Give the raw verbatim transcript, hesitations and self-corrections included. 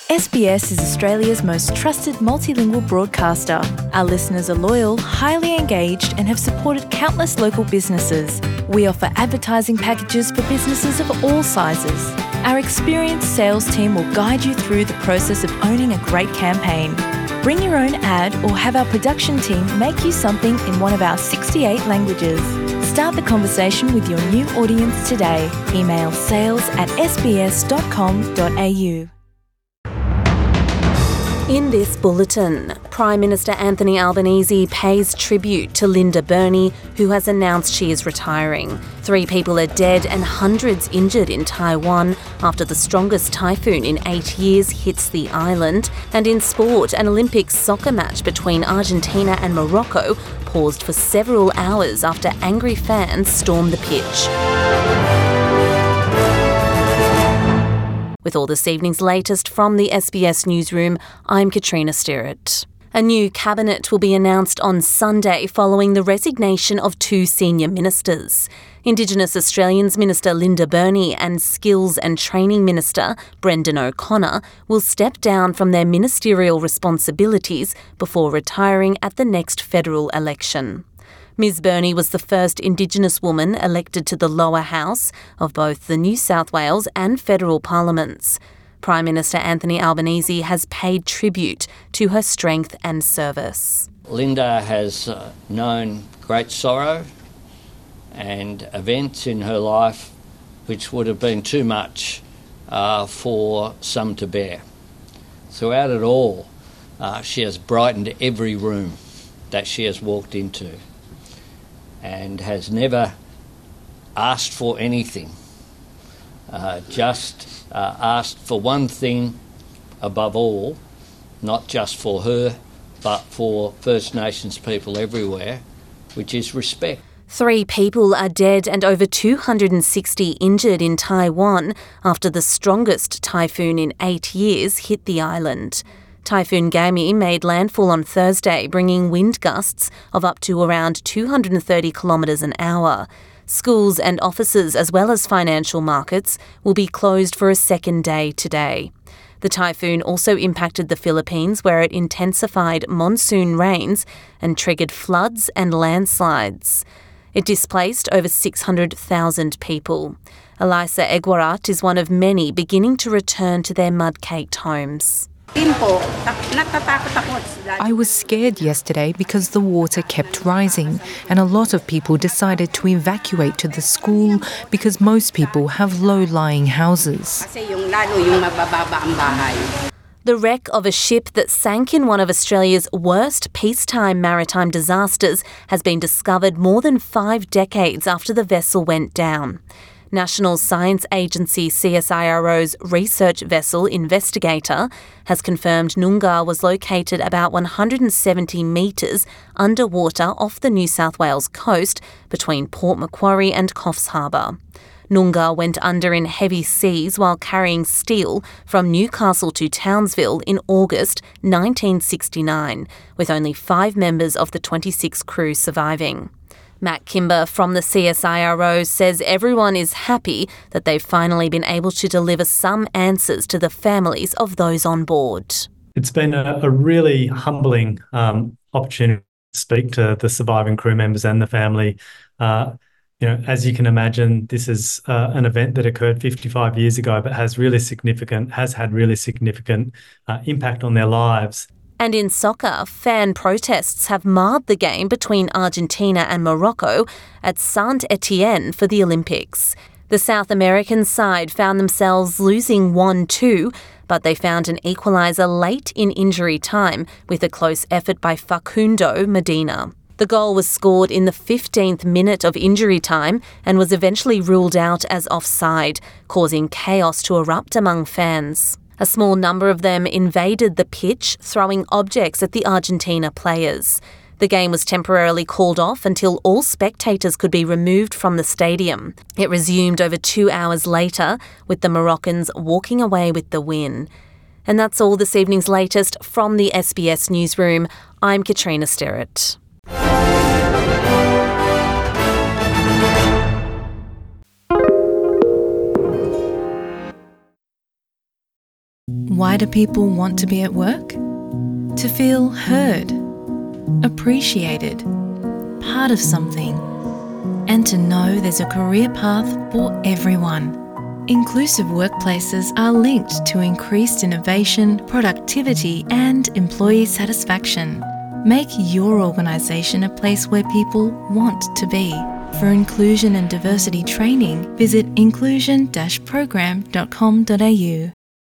S B S is Australia's most trusted multilingual broadcaster. Our listeners are loyal, highly engaged, and have supported countless local businesses. We offer advertising packages for businesses of all sizes. Our experienced sales team will guide you through the process of owning a great campaign. Bring your own ad or have our production team make you something in one of our sixty-eight languages. Start the conversation with your new audience today. Email sales at s b s dot com dot a u. In this bulletin, Prime Minister Anthony Albanese pays tribute to Linda Burney, who has announced she is retiring. Three people are dead and hundreds injured in Taiwan after the strongest typhoon in eight years hits the island. And in sport, an Olympic soccer match between Argentina and Morocco paused for several hours after angry fans stormed the pitch. With all this evening's latest from the S B S newsroom, I'm Katrina Stirrett. A new cabinet will be announced on Sunday following the resignation of two senior ministers. Indigenous Australians Minister Linda Burney and Skills and Training Minister Brendan O'Connor will step down from their ministerial responsibilities before retiring at the next federal election. Ms Burney was the first Indigenous woman elected to the lower house of both the New South Wales and federal parliaments. Prime Minister Anthony Albanese has paid tribute to her strength and service. Linda has uh, known great sorrow and events in her life which would have been too much uh, for some to bear. Throughout it all, uh, she has brightened every room that she has walked into, and has never asked for anything, uh, just uh, asked for one thing above all, not just for her, but for First Nations people everywhere, which is respect. Three people are dead and over two hundred sixty injured in Taiwan after the strongest typhoon in eight years hit the island. Typhoon Gami made landfall on Thursday, bringing wind gusts of up to around two hundred thirty kilometres an hour. Schools and offices, as well as financial markets, will be closed for a second day today. The typhoon also impacted the Philippines, where it intensified monsoon rains and triggered floods and landslides. It displaced over six hundred thousand people. Elisa Egwarat is one of many beginning to return to their mud-caked homes. I was scared yesterday because the water kept rising and a lot of people decided to evacuate to the school because most people have low-lying houses. The wreck of a ship that sank in one of Australia's worst peacetime maritime disasters has been discovered more than five decades after the vessel went down. National Science Agency C S I R O's research vessel Investigator has confirmed Noongar was located about one hundred seventy metres underwater off the New South Wales coast between Port Macquarie and Coffs Harbour. Noongar went under in heavy seas while carrying steel from Newcastle to Townsville in August nineteen sixty-nine, with only five members of the twenty-six crew surviving. Matt Kimber from the C S I R O says everyone is happy that they've finally been able to deliver some answers to the families of those on board. It's been a, a really humbling um, opportunity to speak to the surviving crew members and the family. Uh, you know, as you can imagine, this is uh, an event that occurred fifty-five years ago, but has really significant, has had really significant uh, impact on their lives. And in soccer, fan protests have marred the game between Argentina and Morocco at Saint Etienne for the Olympics. The South American side found themselves losing one two, but they found an equaliser late in injury time with a close effort by Facundo Medina. The goal was scored in the fifteenth minute of injury time and was eventually ruled out as offside, causing chaos to erupt among fans. A small number of them invaded the pitch, throwing objects at the Argentina players. The game was temporarily called off until all spectators could be removed from the stadium. It resumed over two hours later, with the Moroccans walking away with the win. And that's all this evening's latest from the S B S newsroom. I'm Katrina Stirrett. Why do people want to be at work? To feel heard, appreciated, part of something, and to know there's a career path for everyone. Inclusive workplaces are linked to increased innovation, productivity, and employee satisfaction. Make your organisation a place where people want to be. For inclusion and diversity training, visit inclusion dash program dot com dot a u.